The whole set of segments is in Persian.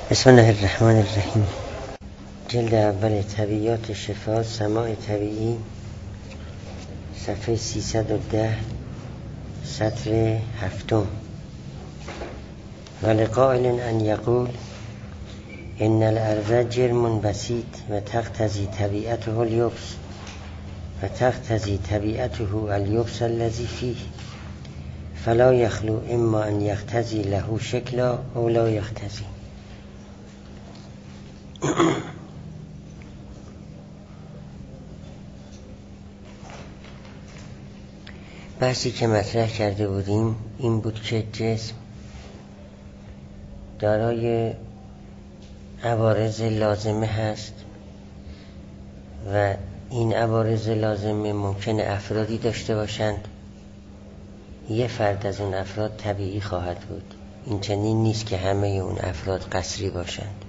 بسم الله الرحمن الرحیم. جلد اول طبیعیات شفا، سماع طبیعی، صفحه 310، سطر 7. ولقائل ان یقول ان الارض جرم بسیط و تقتضی طبیعته الیبس و تقتضی طبیعته الیبس الذی فیه فلا یخلو اما ان یقتضی له شکلا او لا یقتضی. بحثی که مطرح کرده بودیم این بود که جسم دارای عوارض لازمه هست و این عوارض لازمه ممکنه افرادی داشته باشند. یه فرد از اون افراد طبیعی خواهد بود. این چنین نیست که همه اون افراد قصری باشند.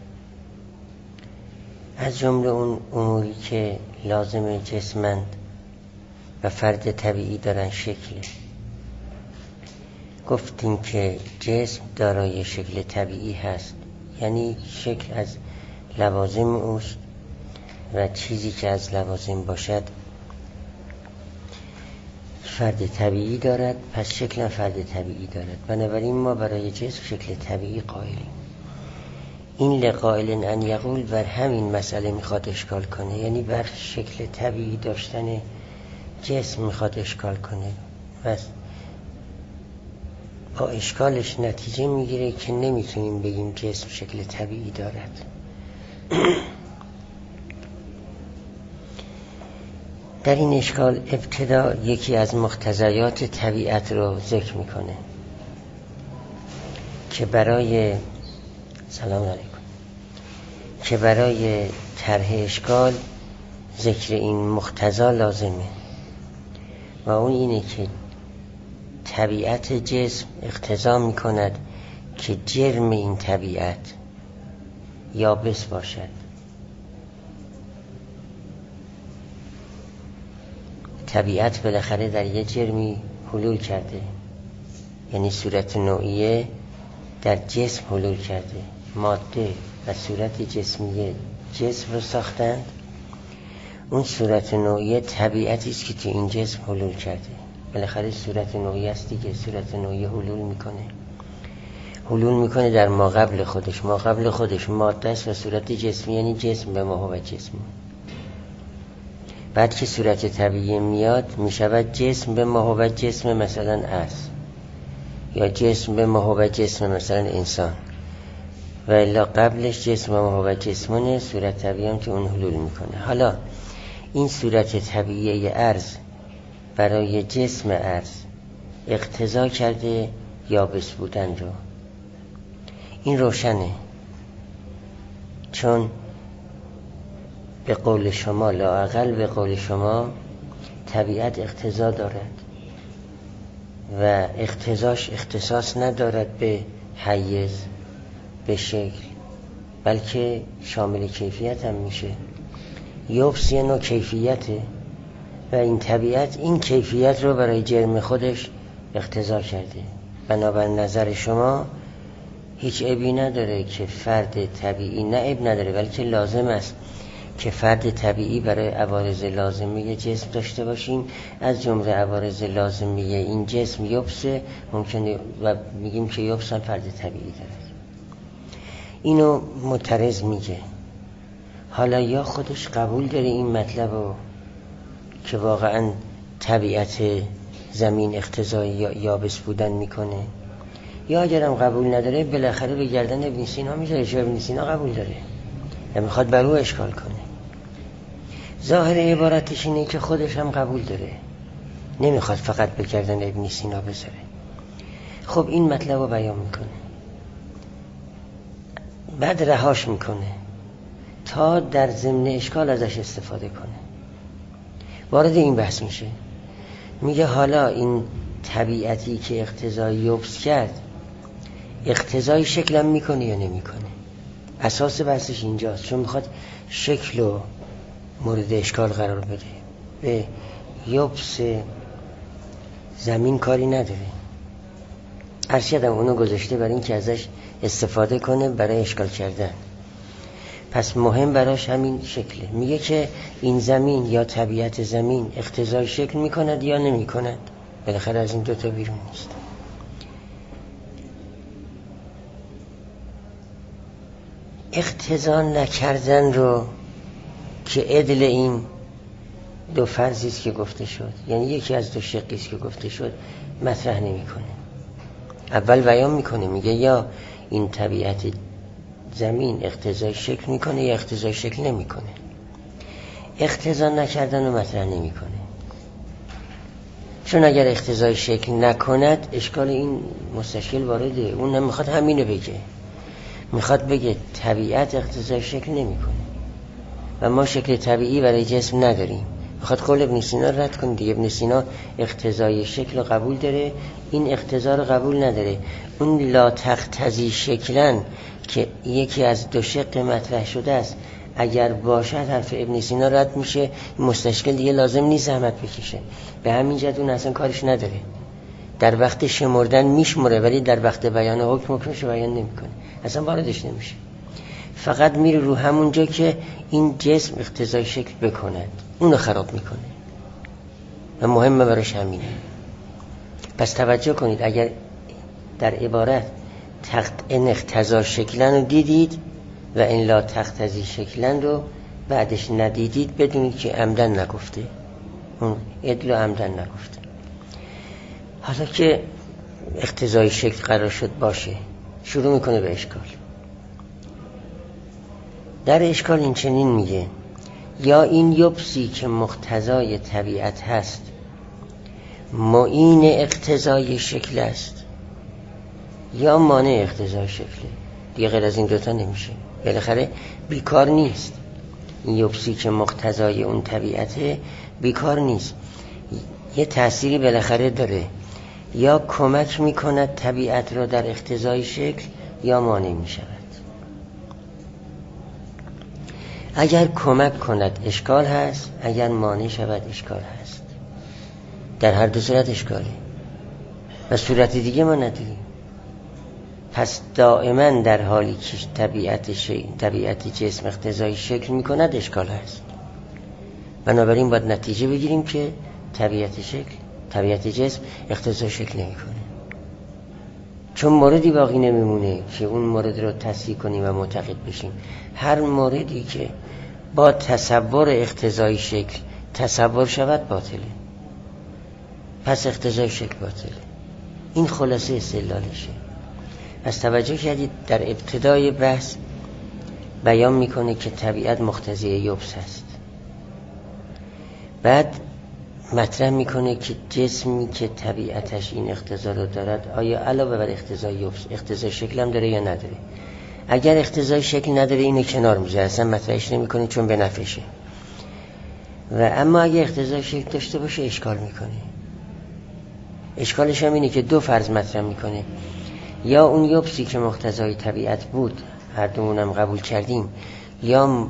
از جمله اون اموری که لازم جسمند و فرد طبیعی دارن شکله. گفتیم که جسم دارای شکل طبیعی هست، یعنی شکل از لوازم اوست و چیزی که از لوازم باشد فرد طبیعی دارد، پس شکل فرد طبیعی دارد. بنابراین ما برای جسم شکل طبیعی قائلیم. این لقائل ان یقول بر همین مسئله میخواد اشکال کنه، یعنی بر شکل طبیعی داشتن جسم میخواد اشکال کنه و با اشکالش نتیجه میگیره که نمیتونیم بگیم جسم شکل طبیعی دارد. در این اشکال ابتدا یکی از مقتضیات طبیعت رو ذکر میکنه که برای طرح اشکال ذکر این مقتضا لازمه و اون اینه که طبیعت جسم اقتضا میکند که جرم این طبیعت یابس باشد. طبیعت بالاخره در یه جرمی حلول کرده، یعنی صورت نوعیه در جسم حلول کرده. ماده و صورت جسمیه جسم رو ساختند. اون صورت نوعیه طبیعتی است که تو این جسم حلول کرده. بالاخره صورت نوعیه است دیگه. صورت نوعیه حلول میکنه در ما قبل خودش ماده است و صورت جسمی، یعنی جسم به ما و جسم. بعد که صورت طبیعی میاد میشود جسم به ما و جسم، مثلا است، یا جسم به ما و جسم مثلا انسان، و الا قبلش جسم به ما و جسمونه. صورت طبیعی هم که اون حلول میکنه. حالا این صورت طبیعی ارض برای جسم ارض اقتضا کرده یابس بودن رو. این روشنه، چون به قول شما، لااقل به قول شما، طبیعت اقتضا دارد و اقتضاش اختصاص ندارد به حیز، به شکل، بلکه شامل کیفیت هم میشه. یبس یه نوع کیفیته و این طبیعت این کیفیت رو برای جرم خودش اقتضا کرده. بنابر نظر شما هیچ عیبی نداره که فرد طبیعی، نه عیب نداره بلکه لازم است که فرد طبیعی برای عوارض لازمه جسم داشته باشیم. از جمله عوارض لازمه این جسم یبس ممکنه و میگیم که یبس هم فرد طبیعی داره. اینو معترض میگه. حالا یا خودش قبول داره این مطلب رو که واقعا طبیعت زمین اقتضای یابس بودن میکنه، یا اگرم قبول نداره بالاخره به گردن ابن سینا میذاره، چون ابن سینا قبول داره و میخواد بر او اشکال کنه. ظاهر عبارتش اینه که خودش هم قبول داره، نمیخواد فقط به گردن ابن سینا بذاره. خب این مطلب رو بیان میکنه، بعد رهاش میکنه تا در ضمن اشکال ازش استفاده کنه. وارد این بحث میشه، میگه حالا این طبیعتی که اقتضای یبس کرد اقتضای شکلم میکنه یا نمیکنه. اساس بحثش اینجاست، چون میخواد شکل رو مورد اشکال قرار بده. به یبس زمین کاری نداره. ارشدم اونو گذاشته برای این که ازش استفاده کنه برای اشکال کردن. پس مهم براش همین شکله. میگه که این زمین یا طبیعت زمین اقتضای شکل میکند یا نمیکند، بالاخره از این دوتا بیرون نیست. اقتضا نکردن رو که عدل این دو فرضی است که گفته شد، یعنی یکی از دو شقی است که گفته شد، مطرح نمیکنه. اول بیان میکنه، میگه یا این طبیعت زمین اقتضای شکل میکنه یا اقتضای شکل نمیکنه. اقتضا نکردن رو مطرح نمیکنه، چون اگر اقتضای شکل نکند اشکال این مستشکل وارده. اون نمیخواد همینو بگه، میخواد بگه طبیعت اقتضای شکل نمیکنه و ما شکل طبیعی برای جسم نداریم. میخواد قول ابن سینا رد کنه دیگه. ابن سینا اقتضای شکل رو قبول داره، این اقتضا رو قبول نداره. اون لا تقتضی شکلن که یکی از دو شق مطرح شده است، اگر باشد حرف ابن سینا رد میشه، مستشکل دیگه لازم نیست زحمت بکشه. به همین جهت اون اصلا کارش نداره. در وقت شمردن میشمره ولی در وقت بیان حکمش بیان نمیکنه، اصلا واردش نمیشه. فقط میره رو همون جا که این جسم اقتضای شکل بکند، اونو خراب میکنه و مهمه براش همینه. پس توجه کنید، اگر در عبارت این اقتضا شکلن رو دیدید و این لا تقتضی شکلن رو بعدش ندیدید، بدونید که عمدن نگفته، اون عدل و عمدن نگفته. حالا که اقتضای شکل قرار شد باشه، شروع میکنه به اشکال. در اشکال این چنین میگه: یا این یبسی که مقتضای طبیعت هست معین اقتضای شکل است، یا مانع اقتضای شکله. دیگه غیر از این دوتا نمیشه، بالاخره بیکار نیست. این یبسی که مقتضای اون طبیعته بیکار نیست، یه تأثیری بالاخره داره، یا کمک میکند طبیعت را در اقتضای شکل یا مانع میشود. اگر کمک کند اشکال هست، اگر مانع شود اشکال هست. در هر دو صورت اشکاله و صورت دیگه ما نداریم. پس دائما در حالی که طبیعت جسم اقتضای شکل میکند اشکال هست. بنابراین باید نتیجه بگیریم که طبیعت جسم اقتضای شکل نمیکنه، چون موردی باقی نمیمونه که اون مورد رو تصحیح کنیم و معتقد بشیم. هر موردی که با تصور اقتضای شکل تصور شود باطله، پس اقتضای شکل باطله. این خلاصه استدلالشه. از توجه کردید در ابتدای بحث بیان میکنه که طبیعت مقتضی یبس هست، بعد مطرح میکنه که جسمی که طبیعتش این اقتضا رو دارد آیا علاوه بر اقتضای یبس اقتضای شکل هم داره یا نداره. اگر اقتضای شکل نداره اینو کنار میذاره، اصلا مطرحش نمیکنه چون به نفعشه. و اما اگر اقتضای شکل داشته باشه اشکال میکنه. اشکالش هم اینه که دو فرض مطرح میکنه: یا اون یبسی که مقتضای طبیعت بود، هر دومونم قبول کردیم، یا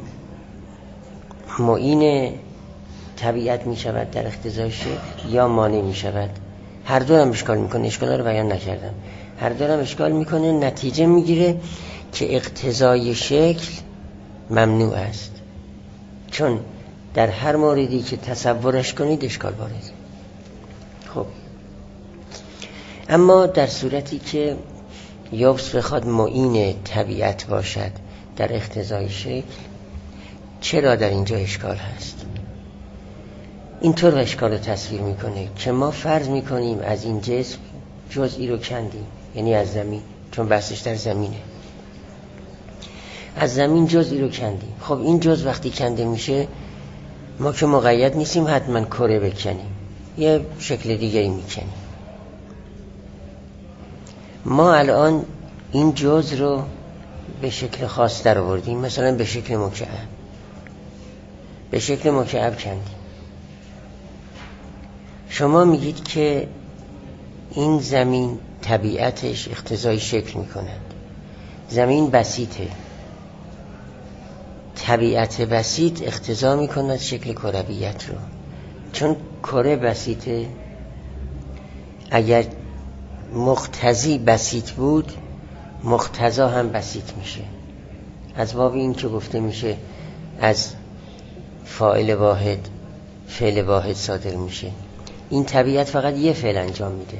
معین طبیعت می شود در اقتضای شکل یا مانع می شود. هر دو هم اشکال میکنه. اشکال رو بیان نکردم. هر دو هم اشکال میکنه. نتیجه میگیره که اقتضای شکل ممنوع است، چون در هر موردی که تصورش کنید اشکال وارد. خب اما در صورتی که یبس بخواد معین طبیعت باشد در اقتضای شکل، چرا در اینجا اشکال هست؟ اینطور اشکال رو تصویر میکنه که ما فرض میکنیم از این جسم جزئی رو کندیم، یعنی از زمین، چون بحثش در زمینه، از زمین جزئی رو کندیم. خب این جزء وقتی کنده میشه، ما که مقید نیستیم حتما کره بکنیم، یه شکل دیگه ای میکنیم. ما الان این جزء رو به شکل خاص در آوردیم، مثلا به شکل مکعب کندیم. شما میگید که این زمین طبیعتش اقتضای شکل میکند. زمین بسیطه، طبیعت بسیط اقتضا میکند شکل کرویت رو. چون کره بسیطه، اگر مقتضی بسیط بود مقتضا هم بسیط میشه. از باب این که گفته میشه از فاعل واحد فعل واحد صادر میشه. این طبیعت فقط یه فعل انجام میده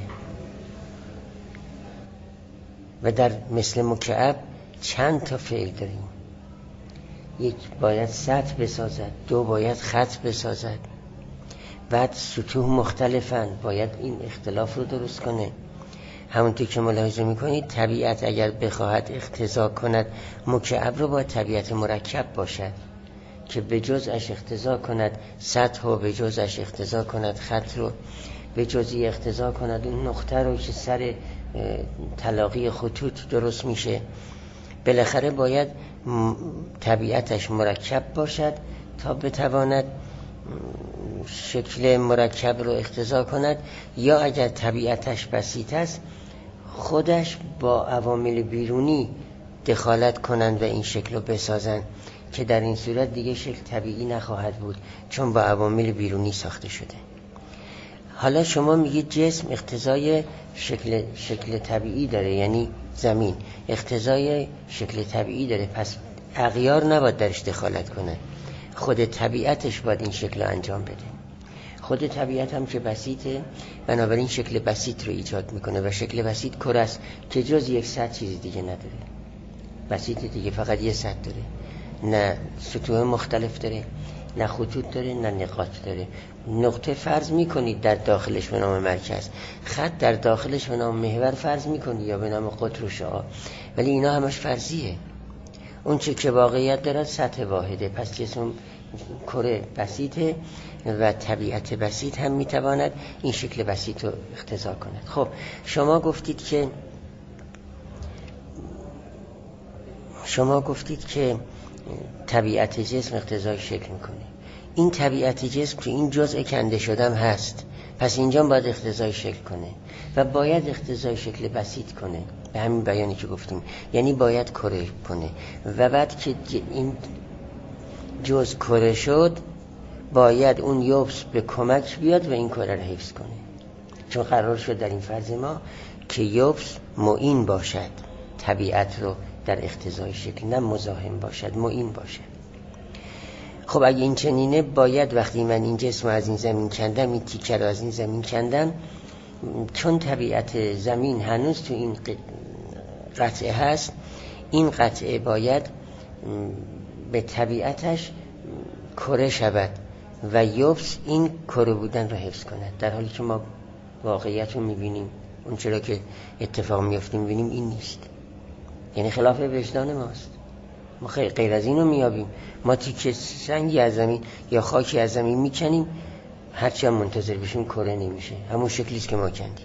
و در مثل مکعب چند تا فعل داریم. یک باید سطح بسازد، دو باید خط بسازد، بعد سطوح مختلفن، باید این اختلاف رو درست کنه. همونطور که ملاحظه میکنید طبیعت اگر بخواهد اقتضا کند مکعب رو باید طبیعت مرکب باشد که به جزءش اقتضا کند سطح و به جزءش اقتضا کند خط رو، به جزئی اقتضا کند اون نقطه رو که سر تلاقی خطوط درست میشه. بالاخره باید طبیعتش مرکب باشد تا بتواند شکل مرکب رو اقتضا کند، یا اگر طبیعتش بسیط است خودش با عوامل بیرونی دخالت کنند و این شکل رو بسازند که در این صورت دیگه شکل طبیعی نخواهد بود چون با عوامل بیرونی ساخته شده. حالا شما میگید جسم اقتضای شکل طبیعی داره، یعنی زمین اقتضای شکل طبیعی داره، پس اغیار نباید درش دخالت کنه، خود طبیعتش باید این شکل رو انجام بده. خود طبیعت هم که بسیطه بنابراین شکل بسیط رو ایجاد میکنه و شکل بسیط کره است که جز یک سطح چیز دیگه نداره. بسیط دیگه فقط یه سطح داره، نه سطوح مختلف داره، نه خطوط داره، نه نقاط داره. نقطه فرض میکنید در داخلش به نام مرکز، خط در داخلش به نام محور فرض میکنید یا به نام قطر و شعاع، ولی اینا همش فرضیه. اون چه که واقعیت داره سطح واحده. پس جسم کره بسیطه و طبیعت بسیط هم میتواند این شکل بسیط رو اقتضا کند. خب شما گفتید که طبیعت جسم اقتضای شکل میکنه. این طبیعت جسم که این جزء کنده شدم هست، پس اینجا باید اقتضای شکل کنه و باید اقتضای شکل بسیط کنه، به همین بیانی که گفتیم، یعنی باید کره کنه و بعد که این جزء کره شد باید اون یبس به کمک بیاد و این کره رو حفظ کنه، چون قرار شد در این فرض ما که یبس معین باشد طبیعت رو در اقتضای شکل، نه مزاحم باشد، معین باشد. خب اگه این چنینه باید وقتی من این جسم رو از این زمین کندم، این تیکه رو از این زمین کندم، چون طبیعت زمین هنوز تو این قطعه هست، این قطعه باید به طبیعتش کره شود و یبس این کره بودن رو حفظ کند، در حالی که ما واقعیت رو میبینیم، اون چرا که اتفاق میافتیم میبینیم این نیست، یعنی خلاف وجدان ماست. ما غیر از این رو میابیم. ما تیکه سنگی از زمین یا خاکی از زمین میکنیم، هرچی هم منتظر بشیم کره نمیشه، همون شکلیست که ما کندیم.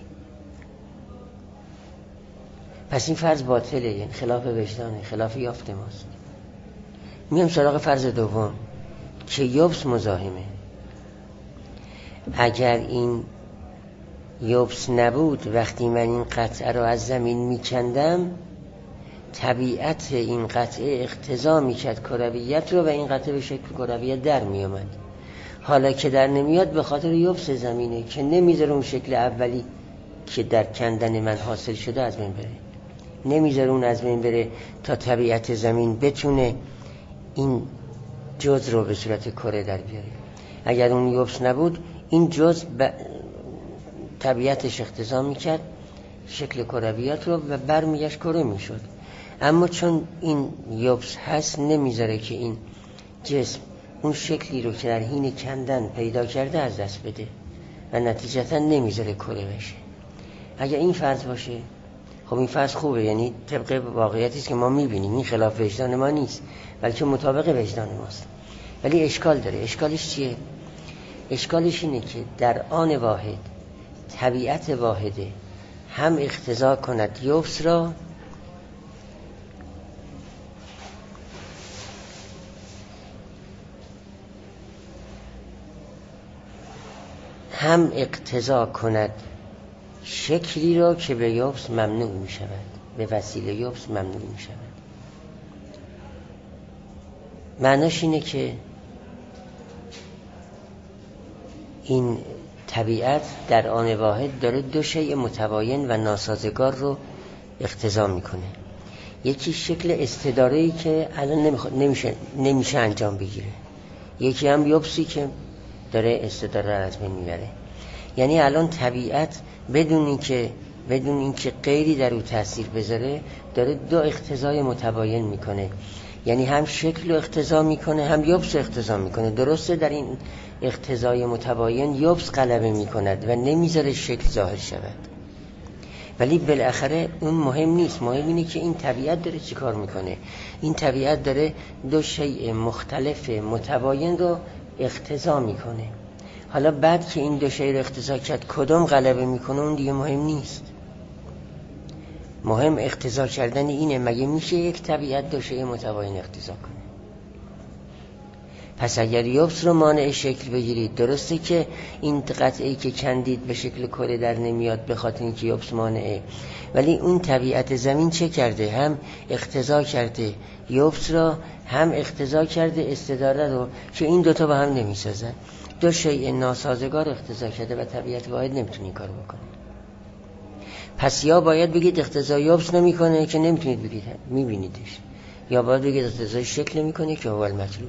پس این فرض باطله، یعنی خلاف وجدانه، خلاف یافت ماست. میام سراغ فرض دوم که یبس مزاحمه. اگر این یبس نبود، وقتی من این قطعه رو از زمین میکندم، طبیعت این قطعه اقتضا میکرد کرویت رو و این قطعه به شکل کرویت در میامد. حالا که در نمیاد به خاطر یبس زمینه که نمیذاره اون شکل اولی که در کندن من حاصل شده از بین بره، نمیذاره اون از بین بره تا طبیعت زمین بتونه این جزء رو به صورت کره در بیاره. اگر اون یبس نبود، این جزء طبیعتش اقتضا میکرد شکل کرویت رو و برمیگشت کره میشد. اما چون این یبس هست، نمیذاره که این جسم اون شکلی رو که در حین کندن پیدا کرده از دست بده و نتیجتا نمیذاره کره بشه. اگر این فرض باشه، خب این فرض خوبه، یعنی طبق واقعیتی است که ما میبینیم، این خلاف وجدان ما نیست بلکه مطابق وجدان ماست. ولی اشکال داره. اشکالش چیه؟ اشکالش اینه که در آن واحد طبیعت واحده هم اقتضا کند یبس را، هم اقتضا کند شکلی را که به یبس ممنوع می شود، به وسیله یبس ممنوع می شود. معناش اینه که این طبیعت در آن واحد داره دو شیء متباین و ناسازگار رو اقتضا میکنه. یکی شکل استداره‌ای که الان نمیشه انجام بگیره، یکی هم یوبسی که داره استداره رو از بین میبره. یعنی الان طبیعت بدون اینکه غیری در او تاثیر بذاره داره دو اقتضای متباین میکنه، یعنی هم شکل رو اقتضا میکنه هم یوبس رو اقتضا میکنه. درسته در این اقتضای متباین یوبس غلبه میکند و نمیذاره شکل ظاهر شود، ولی بالاخره اون مهم نیست. مهم اینه که این طبیعت داره چی کار میکنه. این طبیعت داره دو شیء مختلف متباین رو اقتضا میکنه. حالا بعد که این دو شیء رو اقتضا کرد کدوم غلبه میکنه اون دیگه مهم نیست. مهم اقتضا کردن اینه. مگه میشه یک طبیعت دو شیء متباین اقتضا کنه؟ پس اگر یوبس رو مانع شکل بگیرید، درسته که این قطعه‌ای که کندید به شکل کره در نمیاد به خاطر اینکه یوبس مانعه، ولی اون طبیعت زمین چه کرده؟ هم اقتضا کرده یوبس را، هم اقتضا کرده استداره رو، که این دوتا با هم نمیسازن. دو شیء ناسازگار اقتضا کرده و طبیعت واحد نمیتونه این کار بکنه. پس یا باید بگید اقتضا یوبس نمیکنه که نمیتونید بگید میبینیدش، یا باید بگید اقتضای شکل نمیکنه که اول مطلوب.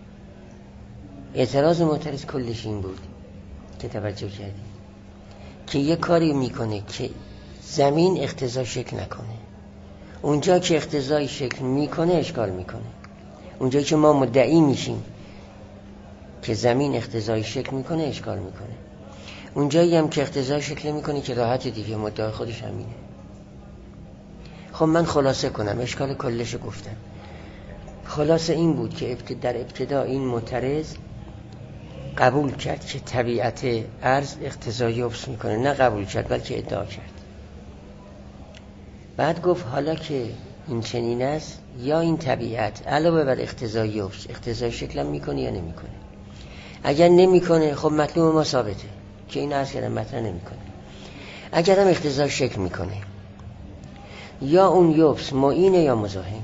اعتراض معترض کلش این بود که توجه کردی که یه کاری میکنه که زمین اقتضای شکل نکنه، اونجا که اقتضای شکل میکنه اشکال میکنه. اونجا که ما مدعی میشیم که زمین اقتضای شکل میکنه اشکال میکنه. اونجایی هم که اقتضای شکل میکنه که راحت دیگه، مدعای خودش همینه. خب من خلاصه کنم، اشکال کلش گفتم. خلاصه این بود که در ابتدا این معترض قبول کرد که طبیعت ارض اقتضای یوبس میکنه، نه قبول کرد بلکه ادعا کرد. بعد گفت حالا که این چنین است، یا این طبیعت علاوه بر اقتضای یوبس اقتضای شکل هم میکنه یا نمیکنه. اگر نمیکنه خب مطلوب ما ثابته که این عرض کردن مطلب نمیکنه. اگر هم اقتضای شکل میکنه، یا اون یوبس معینه یا مزاحم.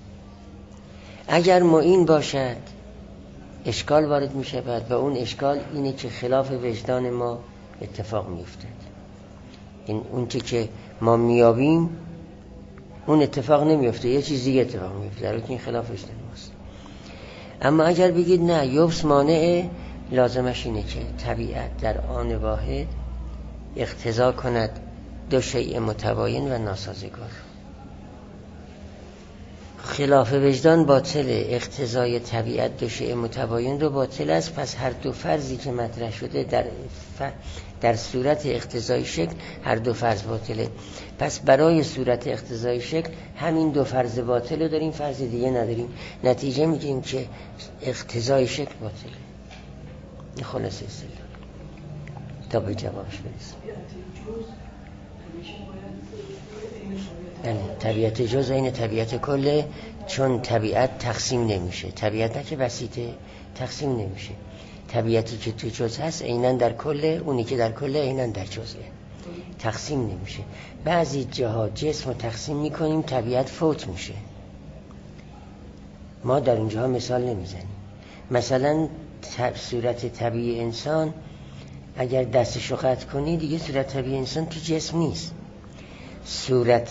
اگر معین باشد اشکال وارد می شود و اون اشکال اینه که خلاف وجدان ما اتفاق می افتد. این اون چه که ما میابیم اون اتفاق نمی افته، یه چیز دیگه اتفاق می افته، در حالی که این خلاف وجدان ماست. اما اگر بگید نه یوبس مانعه، لازمش اینه که طبیعت در آن واحد اقتضا کند دو شیء متباین و ناسازگار. خلاف وجدان باطله، اقتضای طبیعت دو شیء متباین رو باطل است. پس هر دو فرضی که مطرح شده در صورت اقتضای شکل هر دو فرض باطله. پس برای صورت اقتضای شکل همین دو فرض باطل رو داریم، فرض دیگه نداریم. نتیجه میگیم که اقتضای شکل باطله. این خلاصه استدلال تا به جوابش برسیم. طبیعت جز این طبیعت کله، چون طبیعت تقسیم نمیشه. طبیعت نه که بسیطه، تقسیم نمیشه. طبیعتی که تو جز هست عیناً در کله، اونی که در کله عیناً در جزه، تقسیم نمیشه. بعضی جاها جسم رو تقسیم میکنیم طبیعت فوت میشه، ما در اونجاها مثال نمیزنیم. مثلا صورت طبیعی انسان اگر دستشو قطع کنی دیگه صورت طبیعی انسان تو جسم نیست. صورت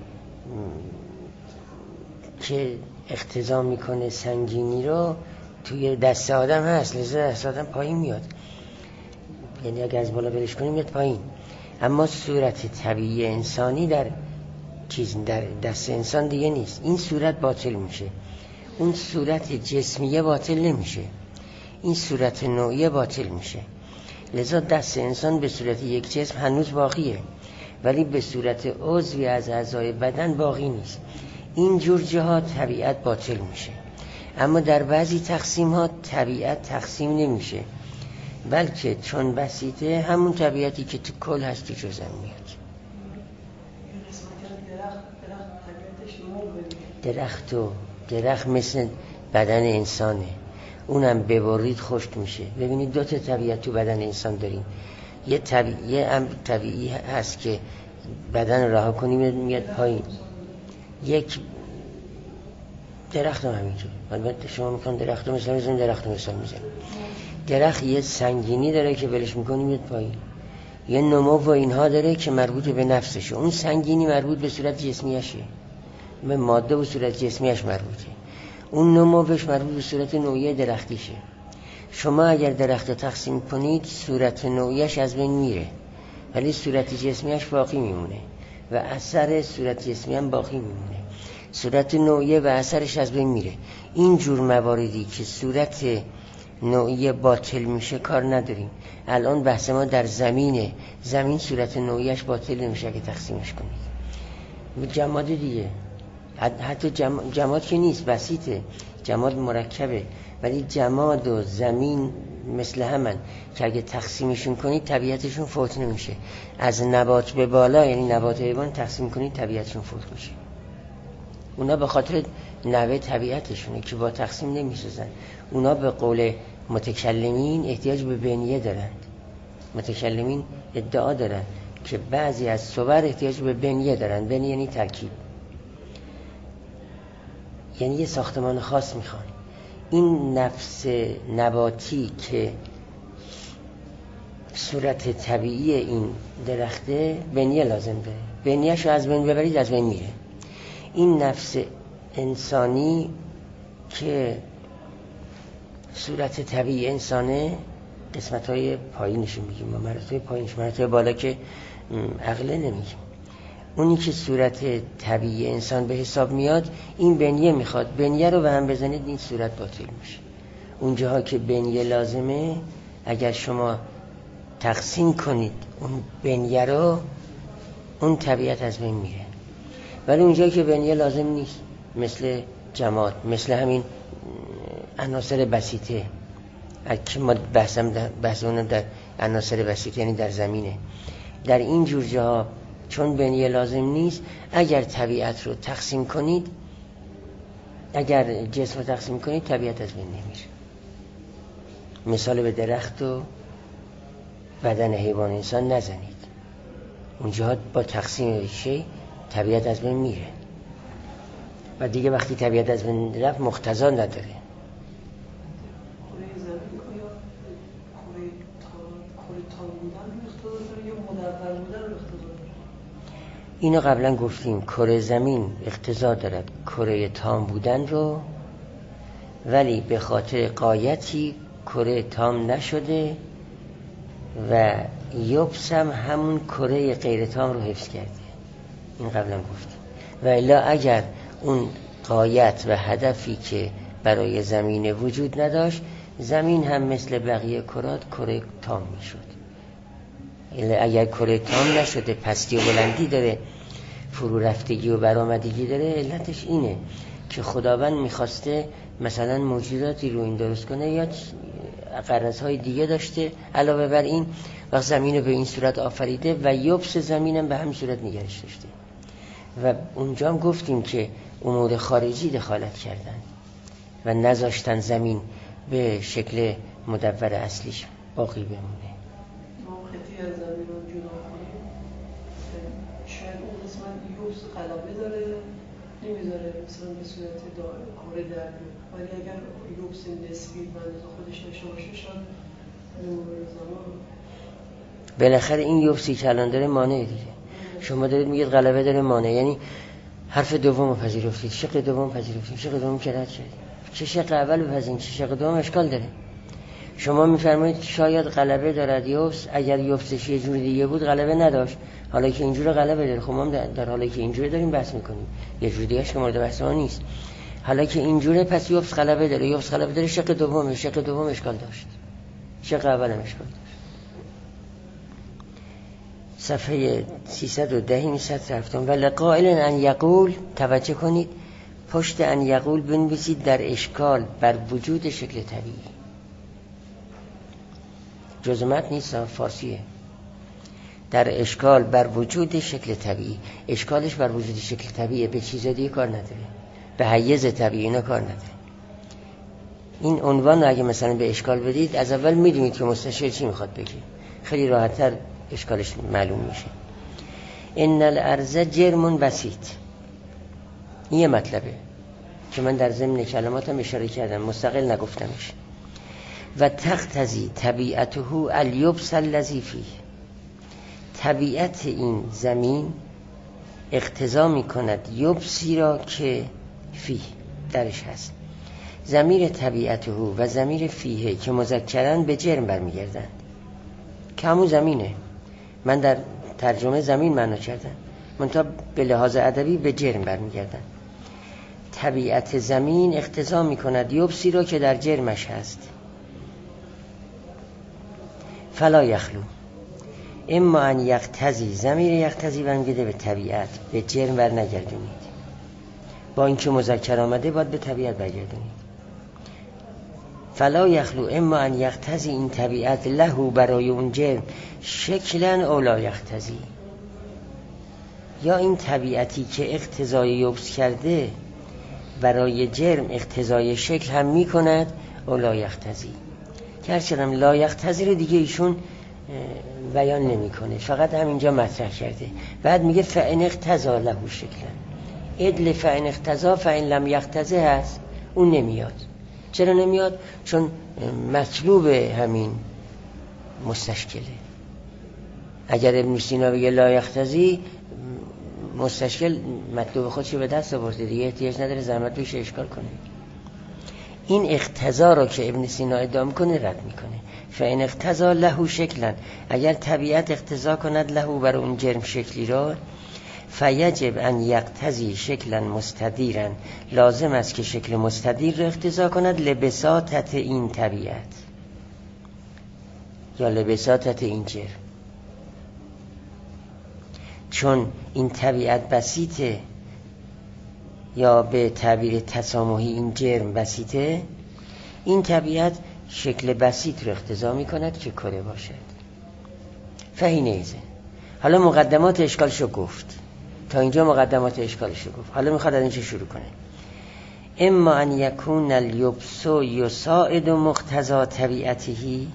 که اقتضا میکنه سنگینی رو توی دست آدم هست، لذا دست آدم پایین میاد، یعنی اگر از بالا برش کنیم میاد پایین. اما صورت طبیعی انسانی در دست انسان دیگه نیست. این صورت باطل میشه، اون صورت جسمیه باطل نمیشه، این صورت نوعیه باطل میشه. لذا دست انسان به صورت یک جسم هنوز باقیه، ولی به صورت عضوی از اعضای بدن باقی نیست. این جور جاها طبیعت باطل میشه. اما در بعضی تقسیم ها طبیعت تقسیم نمیشه، بلکه چون بسیطه همون طبیعتی که تو کل هست تو جزم میاد. درخت مثل بدن انسانه، اونم ببرید خشک میشه. ببینید دو تا طبیعت تو بدن انسان داریم. یه طبیعی هست که بدن رها کنیم میاد پایین، یک درخت هم همینطور. البته شما میکنم درخت رو مثال میزنیم، درخت رو مثال میزنیم. درخت یه سنگینی داره که بلش میکنیم میاد پایین، یه نمو و اینها داره که مربوط به نفسشه. اون سنگینی مربوط به صورت جسمیشه، به ماده و صورت جسمیش مربوطه. اون نموش مربوط به صورت نوعی درختیشه. شما اگر درخت رو تقسیم کنید صورت نوعیش از بین میره ولی صورت جسمیش باقی میمونه و اثر صورت جسمی هم باقی میمونه. صورت نوعی و اثرش از بین میره. این جور مواردی که صورت نوعی باطل میشه کار نداریم. الان بحث ما در زمینه. زمین صورت نوعیش باطل نمیشه اگه تقسیمش کنید. جماد دیگه حتی جماد که نیست، بسیطه، جماد مرکبه، ولی جماد و زمین مثل همن که اگه تقسیمشون کنید طبیعتشون فوت نمیشه. از نبات به بالا یعنی نبات حیوان تقسیم کنید طبیعتشون فوت میشه. اونا به خاطر نوع طبیعتشونه که با تقسیم نمیسازن. اونا به قول متکلمین احتیاج به بنیه دارند. متکلمین ادعا دارند که بعضی از صور احتیاج به بنیه دارند. بنیه یعنی ترکیب، یعنی یه ساختمان خاص میخوان. این نفس نباتی که صورت طبیعی این درخته بنیه لازم داره. بنیه‌شو از بین ببرید از بین میره. این نفس انسانی که صورت طبیعی انسانه قسمت‌های پایینشو میگیم ما، مراتب پایینش، مراتب بالا که عقله نمیگیم. اونی که صورت طبیعی انسان به حساب میاد این بنیه میخواد. بنیه رو به هم بزنید این صورت باطل میشه. اون جاها که بنیه لازمه اگر شما تقسیم کنید اون بنیه رو اون طبیعت از بین میره. ولی اون جایی که بنیه لازم نیست مثل جماد، مثل همین عناصر بسیطه که ما بحثمون در عناصر بسیطه یعنی در زمینه، در این جور جاها چون بنیه لازم نیست اگر طبیعت رو تقسیم کنید، اگر جسم رو تقسیم کنید طبیعت از بین نمیره. مثال به درخت و بدن حیوان انسان نزنید. اونجا با تقسیم شی طبیعت از بین میره و دیگه وقتی طبیعت از بین رفت مقتضا نداره. اینو قبلا گفتیم. کره زمین اقتضا دارد کره تام بودن رو، ولی به خاطر غایتی کره تام نشده و یبس هم همون کره غیر تام رو حفظ کرده. این قبلا گفتیم. و الا اگر اون غایت و هدفی که برای زمین وجود نداشت زمین هم مثل بقیه کرات کره تام میشد. اگر کره تام نشده پستی و بلندی داره، فرو رفتگی و برآمدگی داره، علتش اینه که خداوند میخواسته مثلا موجوداتی رو این درست کنه یا غرضهای دیگه داشته علاوه بر این. وقت زمین رو به این صورت آفریده و یبس زمینم به همین صورت نگرش داشته و اونجا هم گفتیم که امور خارجی دخالت کردن و نذاشتن زمین به شکل مدور اصلیش باقی بمونه. موقعیتی از زمین رو جدا کنیم شاید اون قسمت یوبس غلبه داره نمیذاره مثلا به صورت کره در بیاد، ولی اگر یوبس نسبی بندازه خودش داشته باشه شاید نمور زمان بالاخره این یوبسی که الان داره مانع دیگه. شما دارید میگید غلبه داره مانع، یعنی حرف دوم رو پذیرفتید، شق دوم پذیرفتید، شق دوم که رد شد. چه شق اول بپذیرید چه شق دوم اشکال داره. شما میفرمایید شاید غلبه دارد یوبس، اگر یوبسش یه جور دیگه بود غلبه نداشت، حالا که اینجوری غلبه داره. خب ما در حالی که اینجوری داریم بحث میکنیم، یه جور دیگه‌اش که مورد بحث ما نیست. حالا که اینجوری پس یوبس غلبه داره، یوبس غلبه داره، شق دوم اشکال داشت، شق اول هم اشکال داشت. صفحه 310 سطر هفتم. و لقائل ان یقول، توجه کنید پشت ان یقول بنویسید در اشکال بر وجود شکل طبیعی. جز متن نیست، فارسیه. در اشکال بر وجود شکل طبیعی. اشکالش بر وجود شکل طبیعی، به چیز دیگه کار نداره، به حیز طبیعی اینا کار نداره. این عنوان اگه مثلا به اشکال بدید از اول میدونید که مستشار چی میخواد بگه، خیلی راحت‌تر اشکالش معلوم میشه. ان الارض جرم بسیط، این یه مطلبه که من در ضمن کلماتم اشاره کردم، مستقل نگفتمش. و تقتضی طبیعته الیبس الذی فیه، طبیعت این زمین اقتضا میکند یبسی را که فیه درش هست. ضمیر طبیعته و ضمیر فیه که مذکرن به جرم برمیگردند که همون زمینه. من در ترجمه زمین معنا کردم، منتها به لحاظ ادبی به جرم برمیگردند. طبیعت زمین اقتضا میکند یبسی را که در جرمش هست. فلا یخلو اما ان یقتضی، ضمیر یقتضی برمیگرده به طبیعت، به جرم بر نگردونید. با اینکه مذکر آمده باید به طبیعت برگردونید. فلا یخلو اما ان یقتضی، این طبیعت لهو برای اون جرم شکلن او لا یقتضی، یا این طبیعتی که اقتضای یبس کرده برای جرم اقتضای شکل هم میکند او لا یقتضی. که هرچنم لا یقتضی رو دیگه ایشون بیان نمیکنه، فقط همینجا مطرح کرده. بعد میگه فإن اقتضی له شکلا، ادل فإن اقتضی فإن لم یقتضی هست، اون نمیاد. چرا نمیاد؟ چون مطلوب همین مستشکله. اگر ابن سینا بگه لا یقتضی، مستشکل مطلوب خودشو به دست آورده دیگه، احتیاج نداره زحمت بشه اشکال کنه. این اقتضا رو که ابن سینا ادعا میکنه رد میکنه. فإن اقتضی له شکلا، اگر طبیعت اقتضا کند له بر اون جرم شکلی را، فیجب ان یقتضی شکلا مستدیرا، لازم است که شکل مستدیر رو اقتضا کند لبساطت این طبیعت یا لبساطت این جرم. چون این طبیعت بسیطه، یا به تعبیر تسامحی این جرم بسیطه، این طبیعت شکل بسیط رو اقتضا می کند که کره باشد. فهینیزه. حالا مقدمات اشکالشو گفت، تا اینجا مقدمات اشکالشو گفت، حالا میخواد از اینجا شروع کنه. اما ان یکون الیبس یساعد مقتضا طبیعته،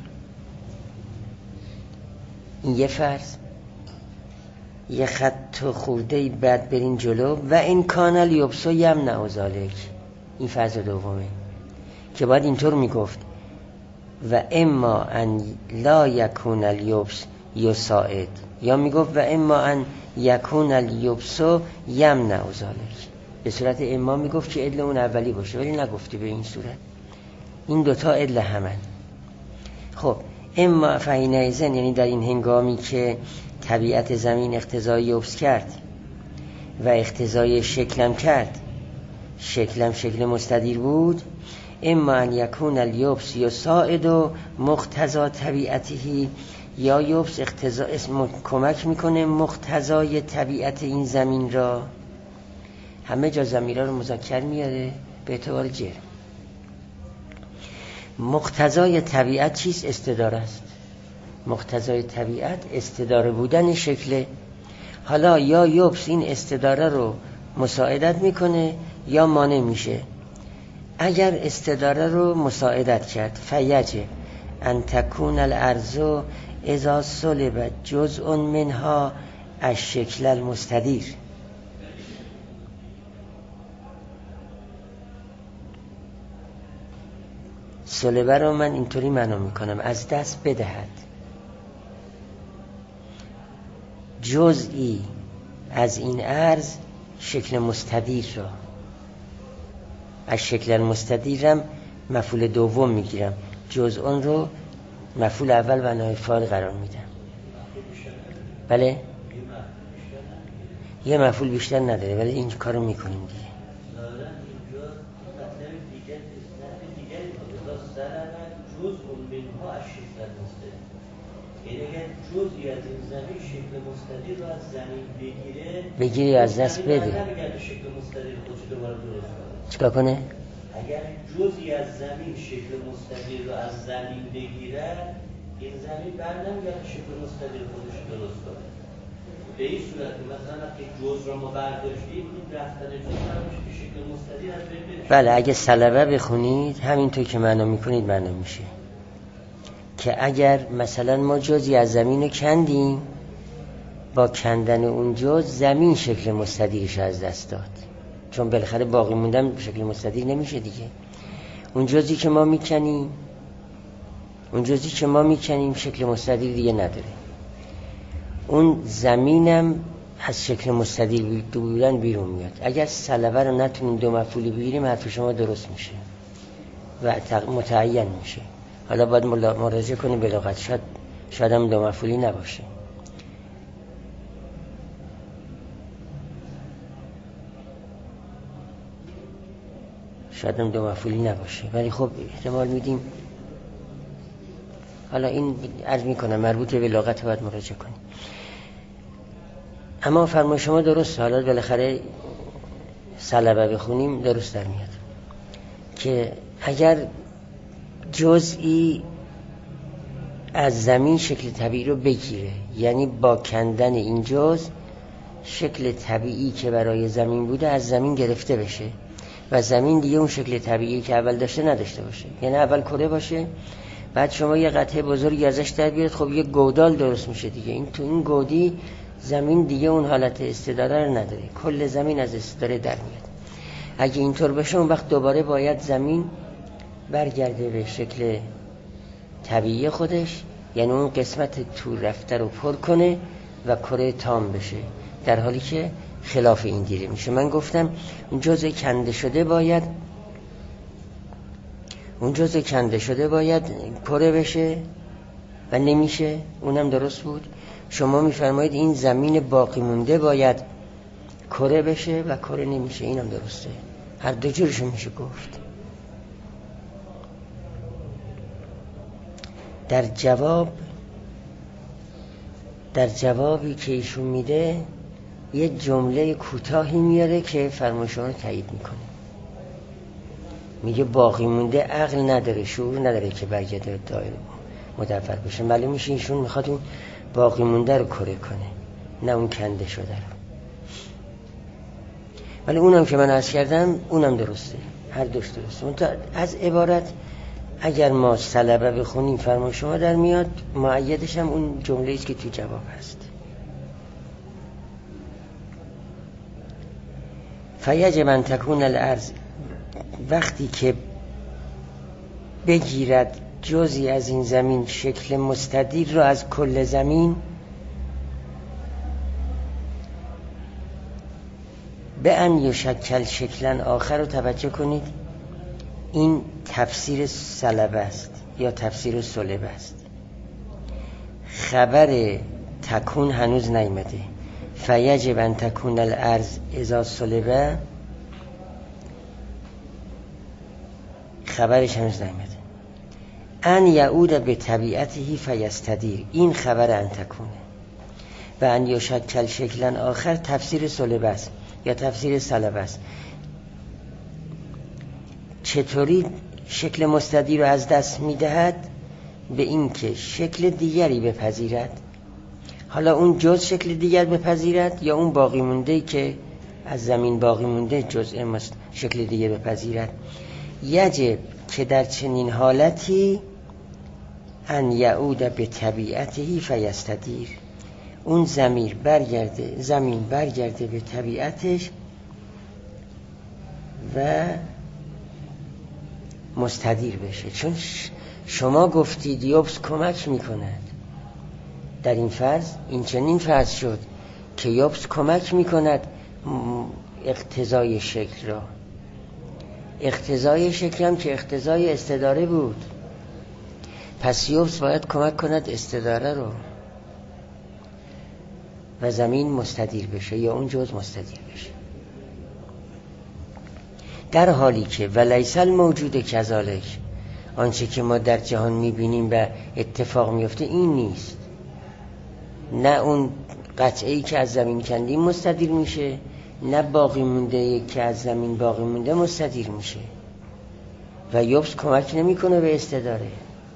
این یه فرض، یه خط خورده بعد برین جلو. و این کان الیبس یمنع ذلک، این فرض دومه که باید اینطور میگفت و اما ان لا یکون الیبس یساعد، یا میگفت و اما ان یکون الیبس یمنع ذلک. به صورت اما میگفت که عدل اون اولی باشه، ولی نگفتی به این صورت. این دوتا عدل همن. خب اما فینایزن، یعنی در این هنگامی که طبیعت زمین اقتضای یبس کرد و اقتضای شکلم کرد، شکلم شکل مستدیر بود، اما ان یکون الیبس یساعد و مقتضا طبیعته، یا یبس اقتضا اسم کمک میکنه مقتضای طبیعت این زمین را. همه جا ضمیرها رو مذکر میاره به اعتبار جرم. مقتضای طبیعت چیست؟ استداره است. مقتضای طبیعت استداره بودن شکله. حالا یا یبس این استداره رو مساعدت میکنه یا مانع میشه. اگر استداره رو مساعدت کرد، فیجب ان تکون الارض اذا صلب جزء منها الشکل المستدیر. صلبه رو من اینطوری معنا میکنم از دست بدهد، جزئی از این ارز شکل مستدیر را. از شکل مستدیرم مفعول دوم میگیرم، جزء رو مفعول اول و نایب فاعل قرار میدم. بله یه مفعول بیشتر نداره، ولی این کارو میکنیم دیگه. جزئی از این زمین شکل مستدیر رو از زمین بگیره از دست بده، شکل مستدیر خودش دوباره درست کنه. چیکار کنه؟ اگر جزئی از زمین شکل مستدیر رو از زمین بگیره، این زمین برنمیگرده شکل مستدیر خودش درست کنه. به این صورت که مثلا وقتی جزء رو ما برداشتیم، این رفتن جزء رو شکل مستدیر از بین بره. بله اگه سلبه بخونید همینطور که معنا میکنید معنا میشه که اگر مثلا ما جزئی از زمین رو کندیم، با کندن اون جزء زمین شکل مستدیرش از دست داد، چون بالاخره باقی موندن شکل مستدیر نمیشه دیگه. اون جزئی که ما میکنیم شکل مستدیر دیگه نداره. اون زمینم از شکل مستدیر بودن بیرون میاد. اگر سلبه رو نتونیم دو مفعولی بگیریم حرف شما درست میشه و متعین میشه. حالا باید مراجعه کنیم به لغت، شاید هم دو مفعولی نباشه. شاید هم دو مفعولی نباشه، ولی خب احتمال میدیم. حالا این عرض میکنم مربوط به لغت باید مراجعه کنیم. اما فرمای شما درست، حالا بالاخره سلبه بخونیم درست در میاد که اگر جزئی از زمین شکل طبیعی رو بگیره، یعنی با کندن این جزء شکل طبیعی که برای زمین بوده از زمین گرفته بشه و زمین دیگه اون شکل طبیعی که اول داشته نداشته باشه، یعنی اول کره باشه، بعد شما یه قطعه بزرگی ازش در بیاد، خب یه گودال درست میشه دیگه. این تو این گودی زمین دیگه اون حالت استداره رو نداره، کل زمین از استداره در میاد. اگه اینطور بشه اون وقت دوباره باید زمین برگرده به شکل طبیعی خودش، یعنی اون قسمت تو رفته رو پر کنه و کره تام بشه، در حالی که خلاف این دیده میشه. من گفتم اون جزء کنده شده باید کره بشه و نمیشه، اونم درست بود. شما میفرمایید این زمین باقی مونده باید کره بشه و کره نمیشه، اینم درسته. هر دو جورشو میشه گفت. در جوابی که ایشون میده یه جمله کوتاهی میاره که فرمایشون رو تایید میکنه. میگه باقی مونده عقل نداره، شعور نداره که برگرده دائره مدور بشه. معلوم میشه ایشون میخواد اون باقی مونده رو کره کنه، نه اون کنده شده رو. ولی اونم که من عرض کردم اونم درسته، هر دوش درسته. از عبارت اگر ما سلبه بخونیم فرمان شما در میاد، مؤیدش هم اون جمله ایست که تو جواب هست. فیجب ان تکون الارض، وقتی که بگیرد جزئی از این زمین شکل مستدیر رو از کل زمین، به ان یشکل شکلن آخر رو توجه کنید. این تفسیر سلبه است یا تفسیر سلبه است. خبر تکون هنوز نیامده. فیجب ان تکون الارض اذا سلبه، خبرش هنوز نیامده. ان یعود به طبیعته فیستدیر، این خبر ان تکونه. و ان یشکل شکلن آخر تفسیر سلبه است یا تفسیر سلبه است. چطوری شکل مستدیر رو از دست میدهد؟ به این که شکل دیگری بپذیرد. حالا اون جز شکل دیگر بپذیرد یا اون باقی مونده که از زمین باقی مونده جزء شکل دیگر بپذیرد. یجب که در چنین حالتی ان یعود به طبیعته فیستدیر، اون زمین برگرده به طبیعتش و مستدیر بشه. چون شما گفتید یوبس کمک میکند در این فرض، این چنین فرض شد که یوبس کمک میکند اقتضای شکل را. اقتضای شکل هم که اقتضای استداره بود، پس یوبس باید کمک کند استداره رو و زمین مستدیر بشه یا اون جزء مستدیر بشه. در حالی که ولیس الموجود کذالک، آنچه که ما در جهان میبینیم و اتفاق میفته این نیست. نه اون قطعه‌ای که از زمین کندیم مستدیر میشه، نه باقی مونده که از زمین باقی مونده مستدیر میشه و یوبس کمک نمیکنه به استداره.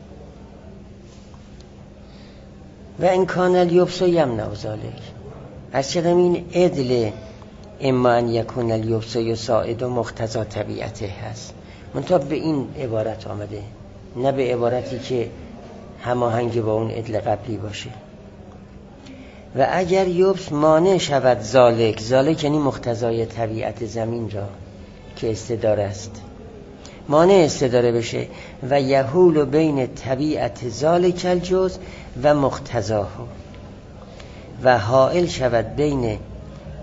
و این کان الیوبس یمنع ذلک، از چرا این عدل اما ان یکون الیوبس یساعد و مقتضا طبیعته هست، منتها به این عبارت آمده، نه به عبارتی که هماهنگ با اون عدل قبلی باشه. و اگر یوبس مانع شود ذالک یعنی مقتضای طبیعت زمین را که استداره است، مانع استداره بشه و یحول بین طبیعت ذالک الجزء و مقتضاه، و حائل شود بین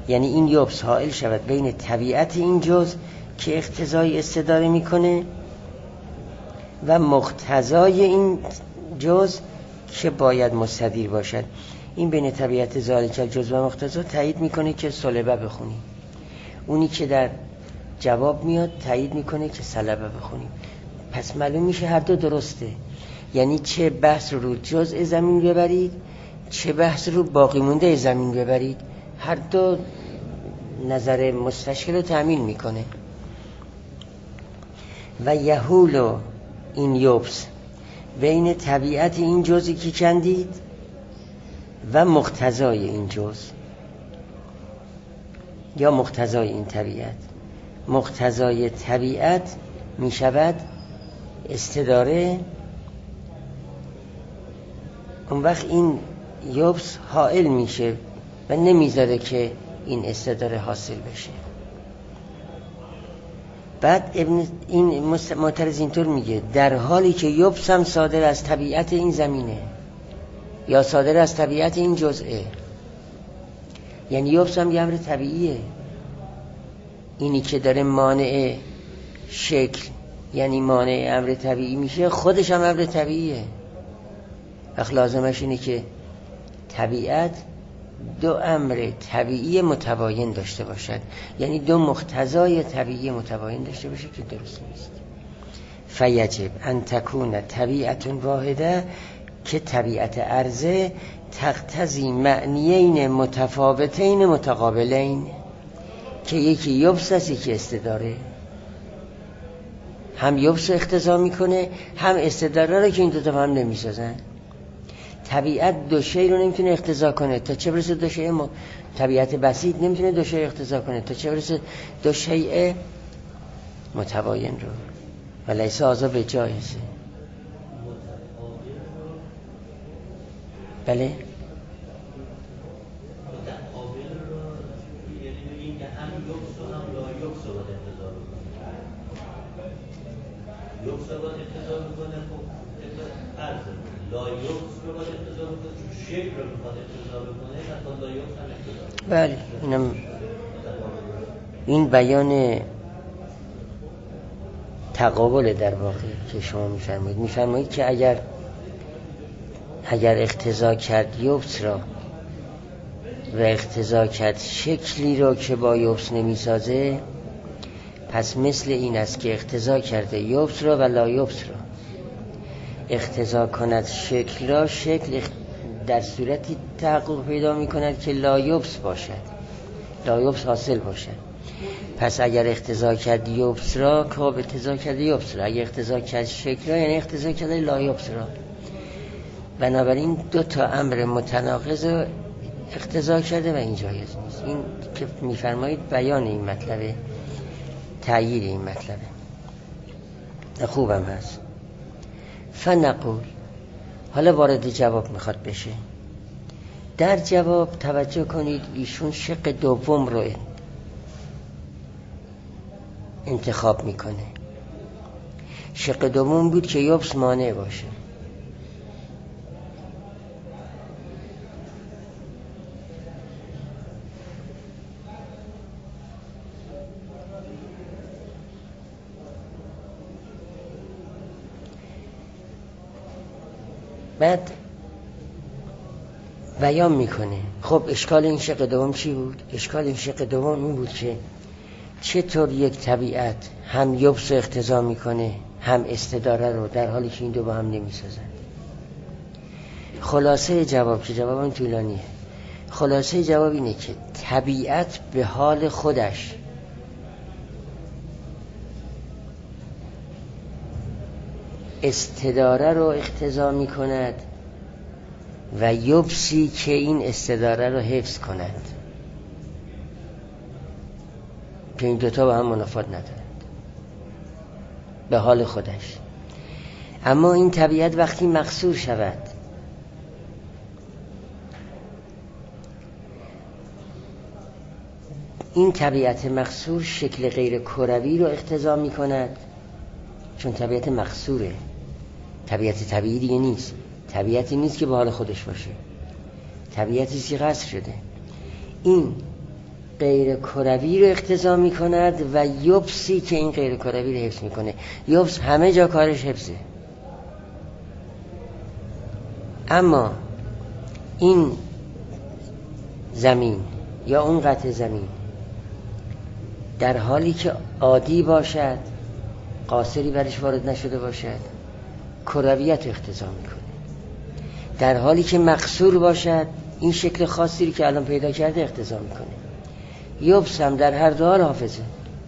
یعنی این یبس حائل شود بین طبیعت این جز که اقتضای استداره میکنه و مقتضای این جز که باید مستدیر باشد. این بین طبیعت ذالک الجز و مقتضا تایید میکنه که سلبه بخونیم، اونی که در جواب میاد تایید میکنه که سلبه بخونیم. پس معلوم میشه هر دو درسته، یعنی چه بحث رو جزء زمین ببرید چه بحث رو باقی مونده زمین ببرید، هر دو نظر مستشکل رو تأمین میکنه. و یهول این یبس بین طبیعت این جزی که کندید و مقتضای این جز یا مقتضای این طبیعت. مقتضای طبیعت می شود استداره، اون وقت این یبس حائل میشه و نمیذاره که این استداره حاصل بشه. بعد این معترض اینطور میگه در حالی که یبس هم صادر از طبیعت این زمینه یا صادر از طبیعت این جزئه، یعنی یبس هم یه امر طبیعیه. اینی که داره مانع شکل یعنی مانع امر طبیعی میشه، خودش هم امر طبیعیه. وقت لازمش اینه که طبیعت دو امر طبیعی متباین داشته باشد، یعنی دو مقتضای طبیعی متباین داشته باشه که درست نیست. فیجب ان تکون طبیعت واحده که طبیعت عرضه تقتضی معنیین متفاوتین متقابلین، که یکی یبس است یکی استداره. هم یبس اقتضا میکنه هم استداره رو که این دوتا هم نمیسازن. طبیعت دو شی رو نمیتونه اقتضا کنه تا چه برسه دو شی طبیعت بسیط نمیتونه دو شی اقتضا کنه تا چه برسه دو شی متباین رو. و لیس آزا به جایزه. بله بله اینم این بیان تقابل در واقع که شما میفرمایید که اگر اقتضا کرد یبس را و اقتضا کرد شکلی را که با یبس نمیسازه، پس مثل این است که اقتضا کرده یبس را و لا یبس را. اقتضا کند شکل را، شکل در صورتی تحقق پیدا می کند که لا یبس باشد، لا یبس حاصل باشد. پس اگر اقتضا کرد یبس را که اقتضا کرده یبس را، اگر اقتضا کرد شکل را یعنی اقتضا کرده لا یبس را. بنابراین دو تا امر متناقض را اقتضا کرده و این جایز نیست. این که میفرمایید بیان این مطلبه، تأیید این مطلبه، خوبم هست. فنقول، حالا وارد جواب میخواد بشه. در جواب توجه کنید ایشون شق دوم رو انتخاب میکنه. شق دوم بود که یبس مانع باشه. بعد بیان میکنه خب اشکال این شق دوم چی بود؟ اشکال این شق دوم این بود که چطور یک طبیعت هم یبس اقتضا میکنه هم استداره رو، در حالی که این دو با هم نمیسازن. خلاصه جواب، که جواب این طولانیه، خلاصه جواب اینه که طبیعت به حال خودش استداره رو اقتضا می کند و یبسی که این استداره رو حفظ کند، که این دوتا با هم منافات ندارند به حال خودش. اما این طبیعت وقتی مقصور شود، این طبیعت مقصور شکل غیر کروی رو اقتضا می کند، چون طبیعت مقصوره، طبیعت طبیعی دیگه نیست، طبیعتی نیست که به حال خودش باشه، طبیعتی که قصر شده. این غیر کروی رو اقتضا میکند و یبسی که این غیر کروی رو حفظ میکنه. یبس همه جا کارش حفظه، اما این زمین یا اون قطع زمین در حالی که عادی باشد، قاصری برش وارد نشده باشد، کرویت اقتضا میکنه. در حالی که مقصور باشد، این شکل خاصی رو که الان پیدا کرده اقتضا میکنه. یبس هم در هر دو حال حافظه،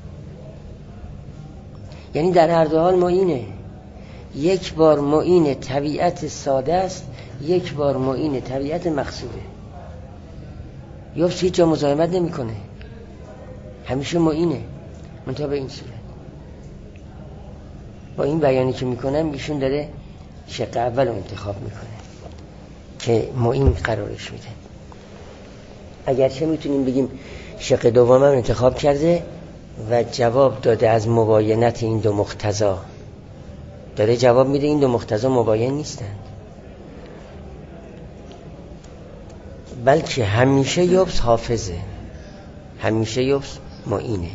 یعنی در هر دو حال معینه. یک بار معین طبیعت ساده است، یک بار معین طبیعت مقصوره. یبس هیچ جا مزاحمت نمیکنه، همیشه معینه، منتها به این صورت. با این بیانی که میکنم ایشون داره شق اول رو انتخاب میکنه که معین قرارش میده. اگرچه میتونیم بگیم شق دوم هم انتخاب کرده و جواب داده از مباینت این دو مقتضا، داره جواب میده این دو مقتضا مباین نیستند، بلکه همیشه یبس حافظه، همیشه یبس معینه.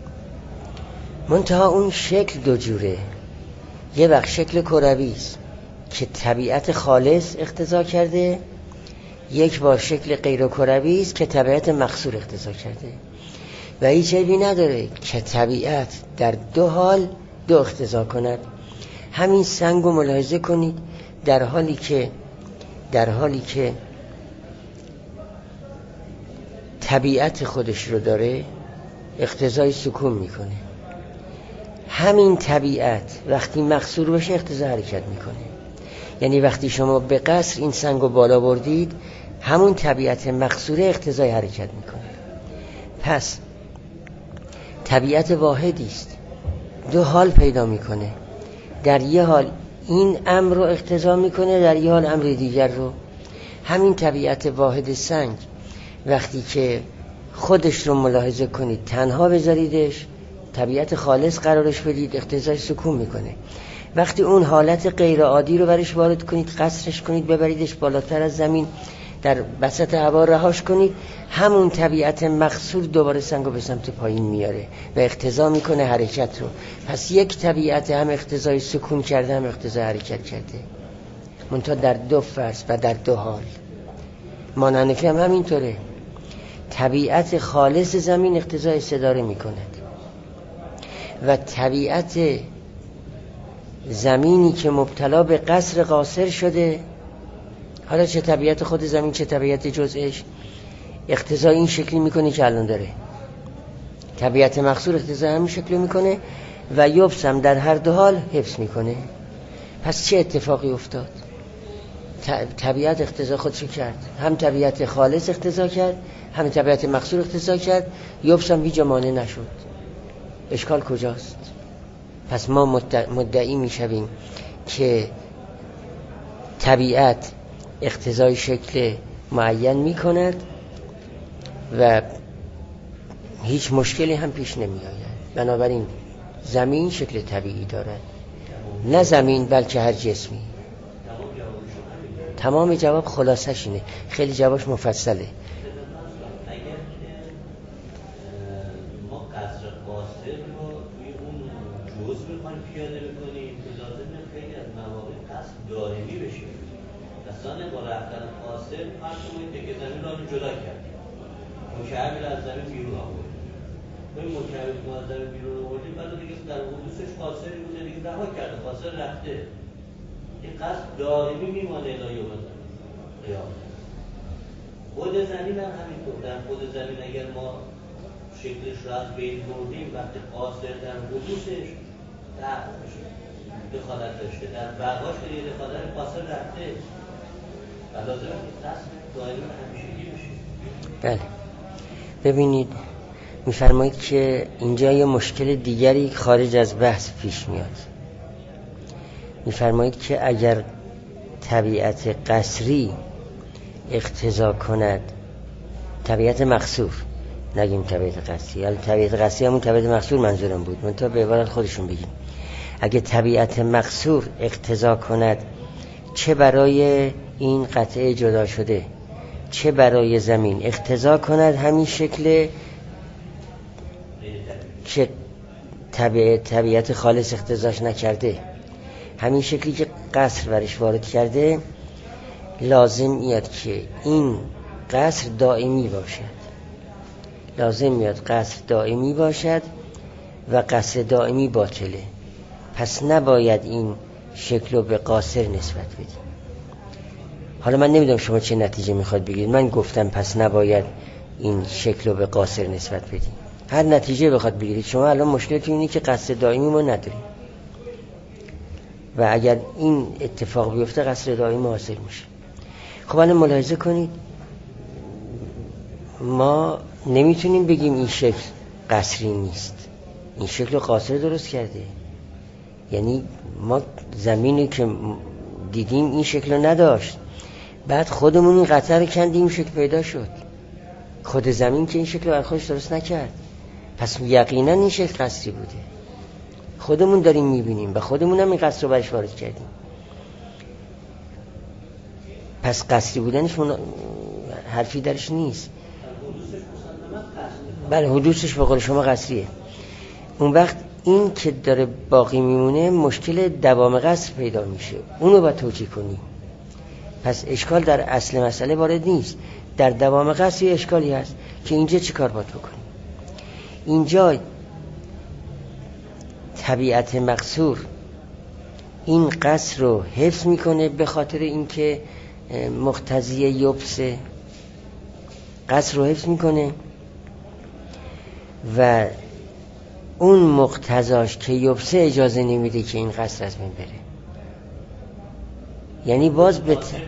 منتها اون شکل دو جوره. یه وقت شکل کروی است که طبیعت خالص اقتضا کرده، یک بار شکل غیر کروی است که طبیعت مقصور اقتضا کرده و هیچ عیبی نداره که طبیعت در دو حال دو اقتضا کند. همین سنگ رو ملاحظه کنید، در حالی که طبیعت خودش رو داره اقتضای سکون میکنه. همین طبیعت وقتی مقصور بشه اقتضای حرکت میکنه. یعنی وقتی شما به قصر این سنگ رو بالا بردید، همون طبیعت مقصوره اقتضای حرکت میکنه. پس طبیعت واحدی است، دو حال پیدا میکنه. در یه حال این امر رو اقتضا میکنه، در یه حال امر دیگر رو. همین طبیعت واحد سنگ وقتی که خودش رو ملاحظه کنید، تنها بذاریدش، طبیعت خالص قرارش بدید، اقتضای سکون میکنه. وقتی اون حالت غیر عادی رو برش وارد کنید، قصرش کنید، ببریدش بالاتر از زمین، در وسط هوا رهاش کنید، همون طبیعت مقصور دوباره سنگ رو به سمت پایین میاره و اقتضا میکنه حرکت رو. پس یک طبیعت هم اقتضای سکون کرده، هم اقتضای حرکت کرده، منتها در دو فرض و در دو حال. مانند هم همینطوره، طبیعت خالص زمین اقتضای استداره میکند و طبیعت زمینی که مبتلا به قصر قاصر شده، حالا چه طبیعت خود زمین چه طبیعت جزئش، اقتضای این شکلی میکنه که الان داره. طبیعت مقصور اقتضای همین شکلی میکنه و یبس هم در هر دو حال حفظ میکنه. پس چه اتفاقی افتاد؟ طبیعت اقتضا خودشو کرد، هم طبیعت خالص اقتضا کرد، هم طبیعت مقصور اقتضا کرد، یبس هم هیچ مانع نشد. اشکال کجاست؟ پس ما مدعی میشویم که طبیعت اقتضای شکل معین میکند و هیچ مشکلی هم پیش نمی آید. بنابراین زمین شکل طبیعی دارد، نه زمین بلکه هر جسمی. تمام جواب خلاصش اینه، خیلی جوابش مفصله. پیاده میکنیم که لازمه خیلی از مواقع قصد دائمی بشه. مثلا با رفتن قاصر فرض کنید که زمین رو جدا کردیم، مکعب از زمین بیرون آورد. این مکعب از زمین بیرون آوردیم، بعد دیگه در حدودش قاصری بوده دیگه رها کرده، قاصر رفته. این قصد دائمی میمانه الی یوم قیامت. خود زمین هم همینطور. در خود زمین اگر ما شکلش رو از بین بردیم، وقتی قاصر در حدودش دخالت داشته، در بقاش که یه دخالت قاصر رفته و لازم که قصد دائما همیشگی بشه. بله، ببینید میفرمایید که اینجا یه مشکل دیگری خارج از بحث پیش میاد. میفرمایید که اگر طبیعت قصری اقتضا کند، طبیعت مقصور، نگیم طبیعت قصری، ولی طبیعت قصری همون طبیعت مقصور منظورم بود، منتها به عبارت خودشون بگیم. اگه طبیعت مقصور اقتضا کند، چه برای این قطعه جدا شده چه برای زمین اقتضا کند همین شکل که طبیعت خالص اقتضاش نکرده، همین شکلی که قصر برش وارد کرده، لازم میاد که این قصر دائمی باشد. لازم میاد قصر دائمی باشد و قصر دائمی باطله. پس نباید این شکل رو به قاصر نسبت بدیم. حالا من نمیدونم شما چه نتیجه میخواد بگیرید. من گفتم پس نباید این شکل رو به قاصر نسبت بدیم. هر نتیجه بخواد بگیرید. شما الان مشکلتون اینه که قصر دائمی ما نداریم و اگر این اتفاق بیفته قصر دائمی حاصل میشه. خب الان ملاحظه کنید، ما نمیتونیم بگیم این شکل قصری نیست، این شکل قاصر درست کرده. یعنی ما زمینی که دیدیم این شکل نداشت، بعد خودمون این قطعه رو کندیم این شکل پیدا شد. خود زمین که این شکل رو خودش درست نکرد، پس یقینا این شکل قصری بوده. خودمون داریم میبینیم و خودمون هم این قصر رو برش وارد کردیم. پس قصری بودنش حرفی درش نیست. بله حدوثش به قول شما قصریه. اون وقت این که داره باقی میمونه مشکل دوام قصر پیدا میشه، اونو باید توجیه کنیم. پس اشکال در اصل مسئله وارد نیست، در دوام قصر یه اشکالی هست که اینجا چی کار باید بکنیم. اینجا طبیعت مقصور این قصر رو حفظ میکنه به خاطر اینکه مقتضی یبسه، قصر رو حفظ میکنه و اون مقتضاش که یبسه اجازه نمیده که این قصر از بین بره. یعنی باز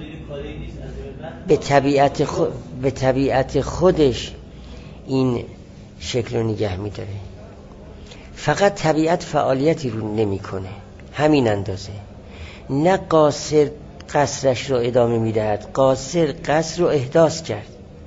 به طبیعت خودش این شکل رو نگه میداره. فقط طبیعت فعالیتی رو نمیکنه، همین اندازه. نه قاصر قصرش رو ادامه میدهد، قاصر قصر رو احداث کرد،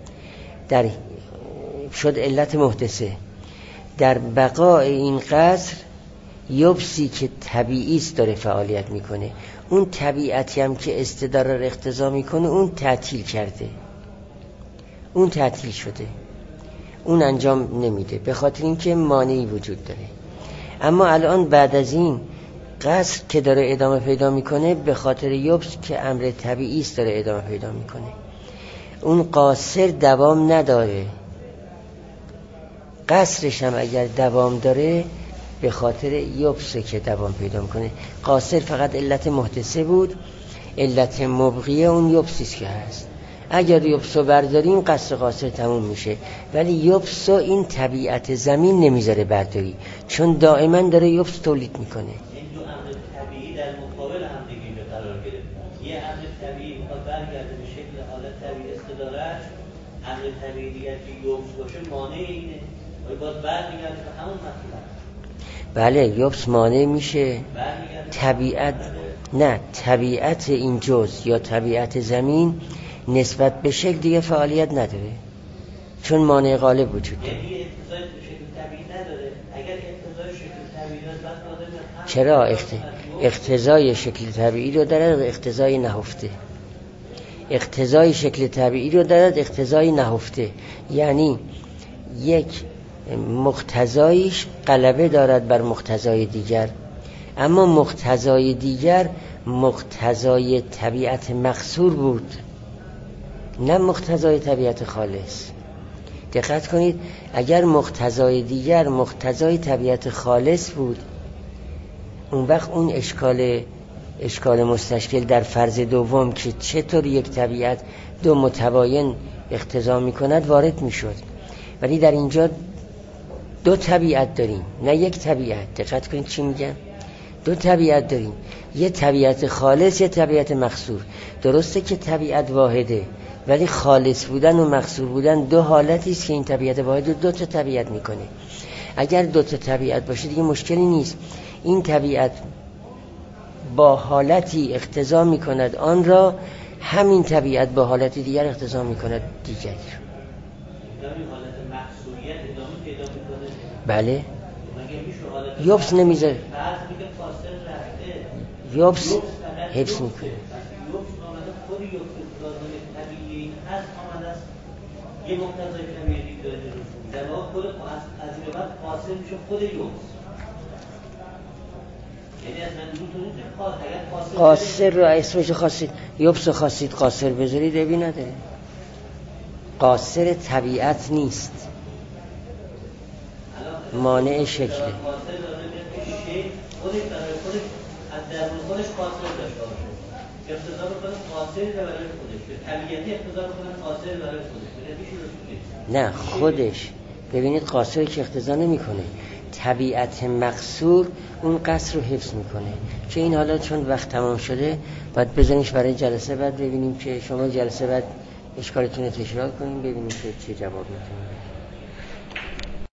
شد علت محدثه. در بقای این قصر یبسی که طبیعی است داره فعالیت میکنه. اون طبیعتی هم که استداره رو اقتضا میکنه اون تعطیل کرده، اون تعطیل شده، اون انجام نمیده به خاطر اینکه مانعی وجود داره. اما الان بعد از این قصر که داره ادامه پیدا میکنه به خاطر یبس که امر طبیعی است داره ادامه پیدا میکنه. اون قاصر دوام نداره. قصرش هم اگر دوام داره به خاطر یبسه که دوام پیدا میکنه. قاصر فقط علت محدثه بود، علت مبقیه اون یبسیست که هست. اگر یبسو برداریم قصر قاصر تموم میشه، ولی یبسو این طبیعت زمین نمیذاره برداری، چون دائما داره یبس تولید میکنه. این دو امر طبیعی در مقابل هم دیگه قرار گرفتن. یه امر طبیعی میخواد برگرده به شکل حالت طبیعی استداره‌اش، امر طبیعی دیگر که یبس باشه مانع اینه، باید برمیگرده به همون مطلب. بله یبس مانع میشه. طبیعت این جزء یا طبیعت زمین نسبت به شکل دیگه فعالیت نداره، چون مانع غالب وجود داره. یعنی اقتضای شکل طبیعی نداره. اگر اقتضای شکل طبیعی داشت چرا اقتضای شکل طبیعی رو دارد اقتضای نهفته. اقتضای شکل طبیعی رو دارد اقتضای نهفته، یعنی یک مقتضایش غلبه دارد بر مقتضای دیگر، اما مقتضای دیگر مقتضای طبیعت مقصور بود نه مقتضای طبیعت خالص. دقت کنید، اگر مقتضای دیگر مقتضای طبیعت خالص بود، اون وقت اون اشکال مستشکل در فرض دوم که چطور یک طبیعت دو متباین اقتضا می کند وارد می شد. ولی در اینجا دو طبیعت داریم نه یک طبیعت. دقت کنید چی میگم؟ دو طبیعت داریم، یه طبیعت خالص یه طبیعت مقصور. درسته که طبیعت واحده، ولی خالص بودن و مقصور بودن دو حالتی است که این طبیعت واحد دو تا طبیعت میکنه. اگر دو تا طبیعت باشه دیگه مشکلی نیست. این طبیعت با حالتی اقتضا میکند آن را، همین طبیعت با حالت دیگر اقتضا میکند دیگری. بله یبس نمیذاره، یبس حفظ میکنه. یه مقتضای کمیتی داره در واقع خود از این بعد قاصر میشه خود یوبس. یعنی از منظورتون که قاصر رو اسمش خواستید یوبس خواستید قاصر بذارید ابی نداره. قاصر طبیعت نیست، مانع شکله. قاصر داره که شکل خودش از درون خودش قاصر داشته باشه، اقتضا بکنه قاصر برای خودش، طبیعتی اقتضا بکنه قاصر برای خودش. نه خودش ببینید قاصر که اقتضا نمیکنه، طبیعت مقصور اون قصر رو حفظ میکنه. که این حالا چون وقت تمام شده باید بزنیش برای جلسه بعد، ببینیم که شما جلسه بعد اشکالتون رو تکرار کنیم ببینیم که چه جواب میتونیم.